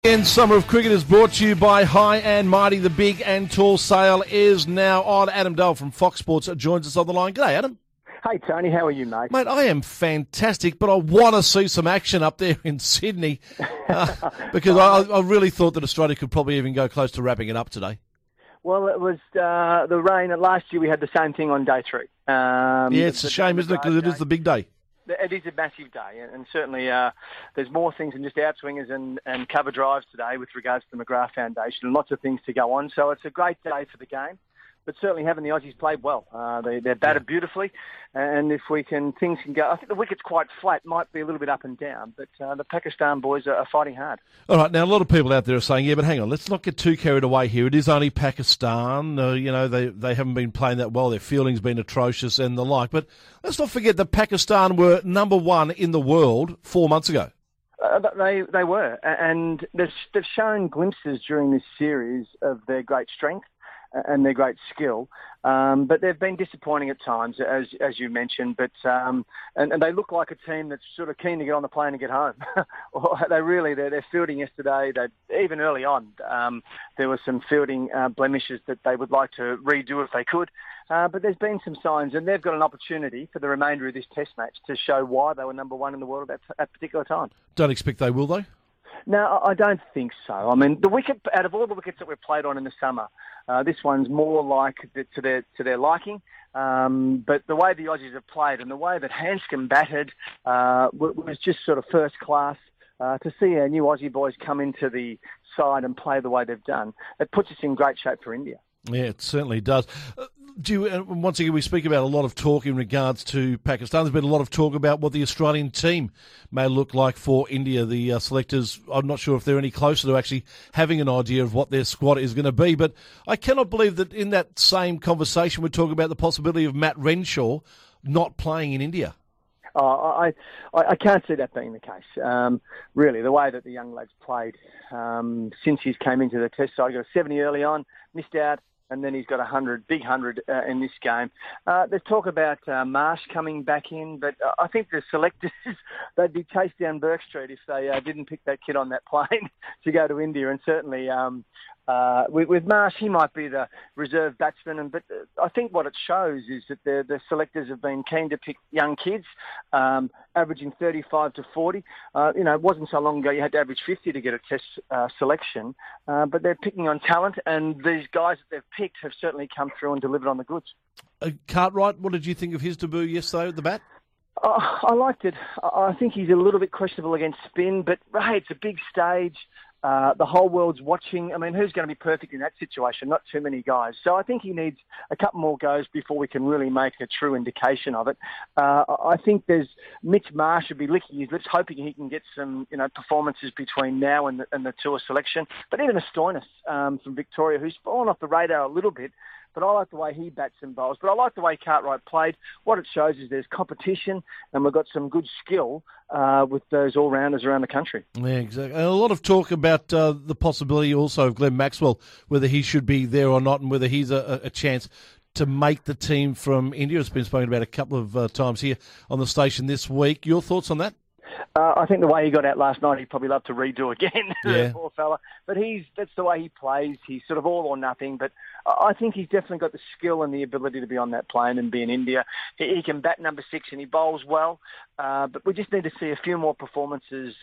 And Summer of Cricket is brought to you by High and Mighty. The big and tall sale is now on. Adam Dole from Fox Sports joins us on the line. G'day, Adam. Hey, Tony. How are you, mate? Mate, I am fantastic, but I want to see some action up there in Sydney because I really thought that Australia could probably even go close to wrapping it up today. Well, it was the rain. Last year we had the same thing on day three. Yeah, it's a shame, isn't it? Because it is the big day. It is a massive day, and certainly there's more things than just outswingers and cover drives today with regards to the McGrath Foundation, and lots of things to go on. So it's a great day for the game, but certainly having the Aussies played well. They're batted beautifully, and if things can go. I think the wicket's quite flat, might be a little bit up and down, but the Pakistan boys are fighting hard. All right, now a lot of people out there are saying, yeah, but hang on, let's not get too carried away here. It is only Pakistan. They haven't been playing that well. Their fielding's been atrocious and the like. But let's not forget that Pakistan were number one in the world 4 months ago. They were, and they've shown glimpses during this series of their great strength and their great skill, but they've been disappointing at times, as you mentioned. But and they look like a team that's sort of keen to get on the plane and get home. Their fielding yesterday. Even early on, there were some fielding blemishes that they would like to redo if they could. But there's been some signs, and they've got an opportunity for the remainder of this Test match to show why they were number one in the world at that particular time. Don't expect they will, though? No, I don't think so. I mean, the wicket, out of all the wickets that we've played on in the summer, this one's more like to their liking. But the way the Aussies have played and the way that Hanscom batted was just sort of first class. To see our new Aussie boys come into the side and play the way they've done, it puts us in great shape for India. Yeah, it certainly does. Once again, we speak about a lot of talk in regards to Pakistan. There's been a lot of talk about what the Australian team may look like for India. The selectors, I'm not sure if they're any closer to actually having an idea of what their squad is going to be. But I cannot believe that in that same conversation we're talking about the possibility of Matt Renshaw not playing in India. I can't see that being the case. Really, the way that the young lad's played since he's came into the Test side, he got a 70 early on, missed out, and then he's got a big 100 in this game. There's talk about Marsh coming back in, but I think the selectors, they'd be chased down Burke Street if they didn't pick that kid on that plane to go to India. And certainly with Marsh, he might be the reserve batsman. But I think what it shows is that the selectors have been keen to pick young kids, averaging 35 to 40. It wasn't so long ago you had to average 50 to get a Test selection, but they're picking on talent, and these guys that they've picked have certainly come through and delivered on the goods. Cartwright, what did you think of his debut yesterday at the bat? I liked it. I think he's a little bit questionable against spin, but hey, it's a big stage. The whole world's watching. I mean, who's going to be perfect in that situation? Not too many guys. So I think he needs a couple more goes before we can really make a true indication of it. I think there's Mitch Marsh should be licking his lips, hoping he can get some, performances between now and the tour selection. But even a Stoinis from Victoria, who's fallen off the radar a little bit. But I like the way he bats and bowls. But I like the way Cartwright played. What it shows is there's competition, and we've got some good skill with those all-rounders around the country. Yeah, exactly. And a lot of talk about the possibility also of Glenn Maxwell, whether he should be there or not, and whether he's a chance to make the team from India. It's been spoken about a couple of times here on the station this week. Your thoughts on that? I think the way he got out last night, he'd probably love to redo again, yeah. Poor fella. But that's the way he plays. He's sort of all or nothing. But I think he's definitely got the skill and the ability to be on that plane and be in India. He can bat number 6 and he bowls well. But we just need to see a few more performances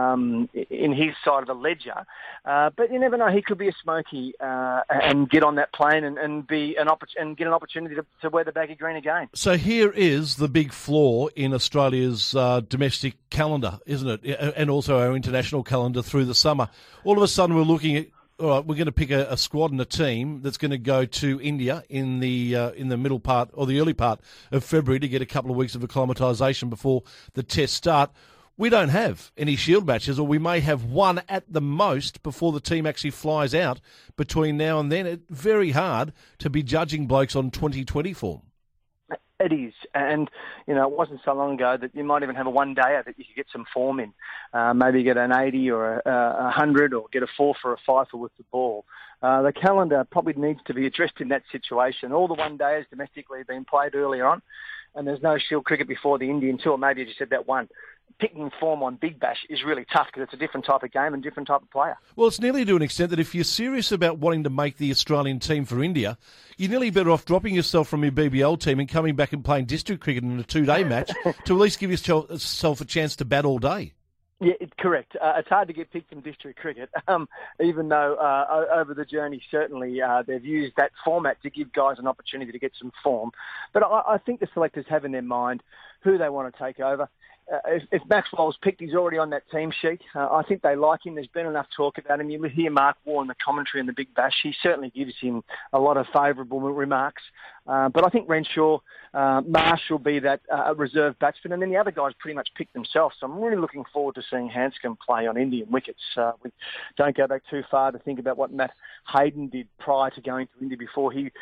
in his side of the ledger. But you never know. He could be a smoky and get on that plane and get an opportunity to wear the baggy green again. So here is the big flaw in Australia's domestic calendar, isn't it? And also our international calendar through the summer. All of a sudden we're looking at, all right, we're going to pick a squad and a team that's going to go to India in the middle part or the early part of February to get a couple of weeks of acclimatisation before the tests start. We don't have any Shield matches, or we may have one at the most before the team actually flies out between now and then. It's very hard to be judging blokes on 2020 form. It is, and it wasn't so long ago that you might even have a one-dayer that you could get some form in. Maybe get an 80 or a 100 or get a 4 for a 5 with the ball. The calendar probably needs to be addressed in that situation. All the one-dayers domestically have been played earlier on, and there's no Shield cricket before the Indian tour. Maybe as you said, that one. picking form on Big Bash is really tough because it's a different type of game and different type of player. Well, it's nearly to an extent that if you're serious about wanting to make the Australian team for India, you're nearly better off dropping yourself from your BBL team and coming back and playing district cricket in a 2-day match to at least give yourself a chance to bat all day. Yeah, correct. It's hard to get picked in district cricket, even though over the journey, certainly they've used that format to give guys an opportunity to get some form. But I think the selectors have in their mind who they want to take over. If Maxwell's picked, he's already on that team sheet. I think they like him. There's been enough talk about him. You hear Mark Waugh in the commentary in the Big Bash. He certainly gives him a lot of favourable remarks. But I think Renshaw, Marsh will be that reserve batsman. And then the other guys pretty much picked themselves. So I'm really looking forward to seeing Hanscom play on Indian wickets. We don't go back too far to think about what Matt Hayden did prior to going to India before he,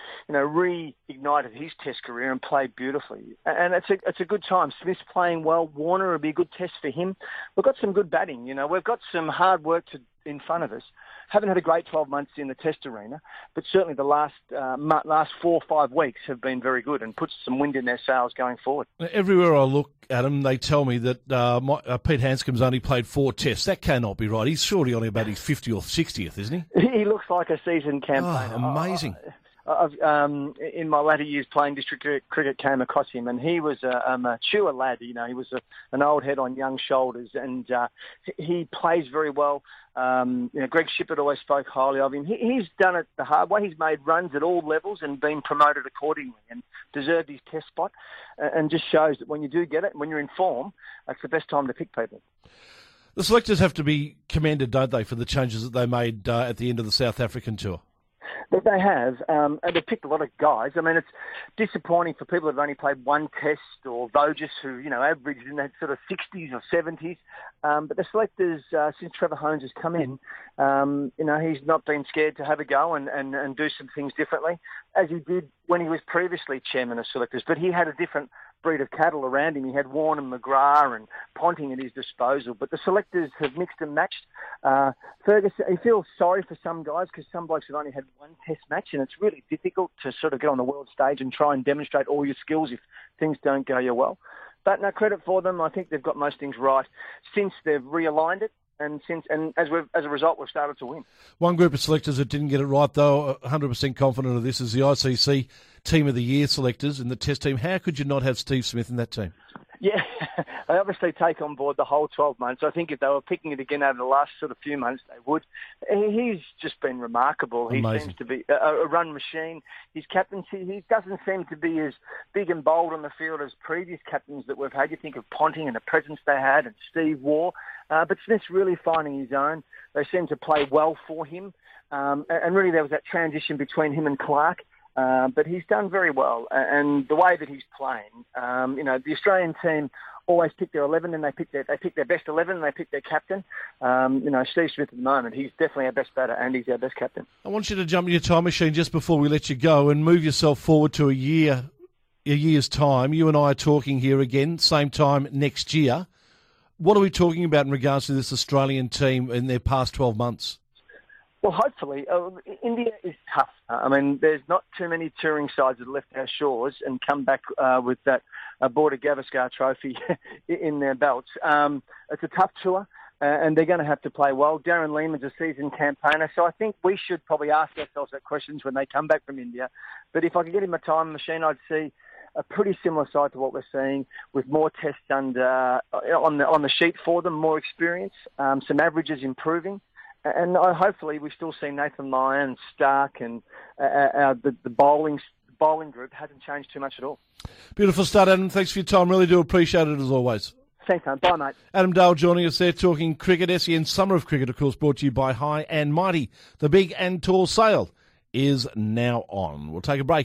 reignited his test career and played beautifully. And it's a good time. Smith's playing well. Warner will be a good test for him. We've got some good batting. We've got some hard work in front of us. Haven't had a great 12 months in the test arena, but certainly the last 4 or 5 weeks have been very good and puts some wind in their sails going forward. Everywhere I look, Adam, they tell me that Pete Hanscom's only played 4 tests. That cannot be right. He's surely only about his 50th or 60th, isn't he? He looks like a seasoned campaigner. Oh, amazing. I've, in my latter years playing district cricket, came across him, and he was a mature lad. He was an old head on young shoulders, and he plays very well. Greg Shippert always spoke highly of him. He's done it the hard way. He's made runs at all levels and been promoted accordingly and deserved his test spot, and just shows that when you do get it, when you're in form, it's the best time to pick people. The selectors have to be commended, don't they, for the changes that they made at the end of the South African tour? That they have, and they've picked a lot of guys. I mean, it's disappointing for people who've only played 1 test, or Voges who, averaged in that sort of 60s or 70s. But the selectors, since Trevor Holmes has come in, he's not been scared to have a go and do some things differently, as he did when he was previously chairman of selectors. But he had a different breed of cattle around him. He had Warren and McGrath and Ponting at his disposal. But the selectors have mixed and matched. Ferguson, he feels sorry for some guys because some blokes have only had 1 test match, and it's really difficult to sort of get on the world stage and try and demonstrate all your skills if things don't go your well. But no credit for them. I think they've got most things right since they've realigned it. And as a result, we've started to win. One group of selectors that didn't get it right, though, 100% confident of this, is the ICC Team of the Year selectors in the Test team. How could you not have Steve Smith in that team? Yeah, they obviously take on board the whole 12 months. I think if they were picking it again over the last sort of few months, they would. He's just been remarkable. Amazing. He seems to be a run machine. His captaincy, he doesn't seem to be as big and bold on the field as previous captains that we've had. You think of Ponting and the presence they had, and Steve Waugh. But Smith's really finding his own. They seem to play well for him. And really there was that transition between him and Clark. But he's done very well, and the way that he's playing, the Australian team always pick their 11, and they pick their best 11, and they pick their captain. Steve Smith at the moment, he's definitely our best batter, and he's our best captain. I want you to jump in your time machine just before we let you go and move yourself forward to a year's time. You and I are talking here again, same time next year. What are we talking about in regards to this Australian team in their past 12 months? Well, hopefully. India is tough. There's not too many touring sides that have left our shores and come back with that Border Gavaskar trophy in their belts. It's a tough tour, and they're going to have to play well. Darren Lehmann's a seasoned campaigner, so I think we should probably ask ourselves that questions when they come back from India. But if I could get in my time machine, I'd see a pretty similar side to what we're seeing, with more tests on the sheet for them, more experience, some averages improving. And hopefully we still see Nathan Lyon, Stark, and the bowling group hasn't changed too much at all. Beautiful start, Adam. Thanks for your time. Really do appreciate it as always. Thanks, man. Bye, mate. Adam Dale joining us there talking cricket. SEN Summer of Cricket, of course, brought to you by High and Mighty. The big and tall sale is now on. We'll take a break.